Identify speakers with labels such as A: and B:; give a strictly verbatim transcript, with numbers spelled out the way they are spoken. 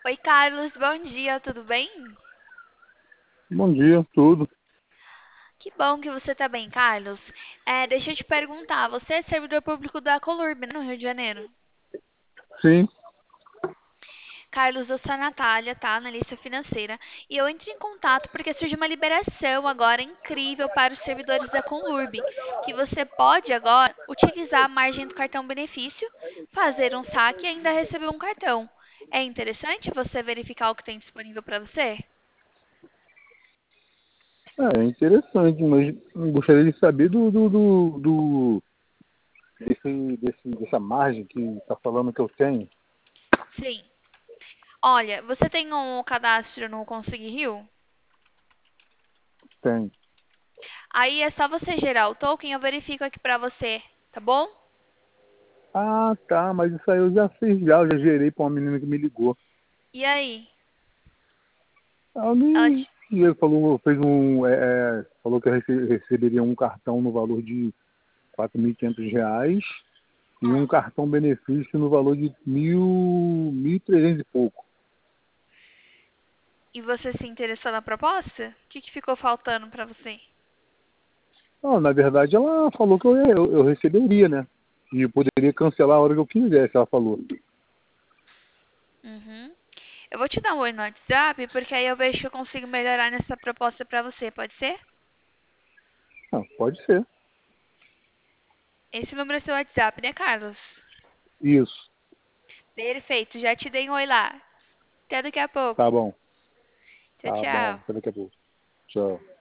A: Oi, Carlos, bom dia, tudo bem?
B: Bom dia, tudo.
A: Que bom que você tá bem, Carlos. É, deixa eu te perguntar, você é servidor público da Colurb, né, no Rio de Janeiro?
B: Sim,
A: Carlos, eu sou a Natália, tá? Analista financeira. E eu entro em contato porque surgiu uma liberação agora incrível para os servidores da Conlurb, que você pode agora utilizar a margem do cartão benefício, fazer um saque e ainda receber um cartão. É interessante você verificar o que tem disponível para você?
B: é interessante, mas eu gostaria de saber do, do, do, do- desse, desse, dessa margem que está falando que eu tenho.
A: Sim. Olha, você tem um cadastro no Consegui Rio?
B: Tem.
A: Aí é só você gerar o token, eu verifico aqui pra você, tá bom?
B: Ah, tá, mas isso aí eu já fiz já, eu já gerei para uma menina que me ligou.
A: E aí?
B: Ela
A: Ela
B: me
A: te...
B: e ele falou, fez um, é, é, falou que eu rece- receberia um cartão no valor de quatro mil e quinhentos reais e um
A: Hum.
B: cartão benefício no valor de mil, mil e trezentos e pouco.
A: E você se interessou na proposta? O que que ficou faltando pra você?
B: Não, na verdade ela falou que eu, ia- eu, eu receberia, né? E eu poderia cancelar a hora que eu quisesse, ela falou.
A: Uhum. Eu vou te dar um oi no WhatsApp, porque aí eu vejo que eu consigo melhorar nessa proposta pra você, pode ser?
B: Ah, pode ser.
A: Esse número é seu WhatsApp, né, Carlos?
B: Isso.
A: Perfeito, já te dei um oi lá. Até daqui a pouco.
B: Tá bom.
A: Tchau,
B: Tá bom.
A: tchau.
B: Até daqui a pouco. Tchau.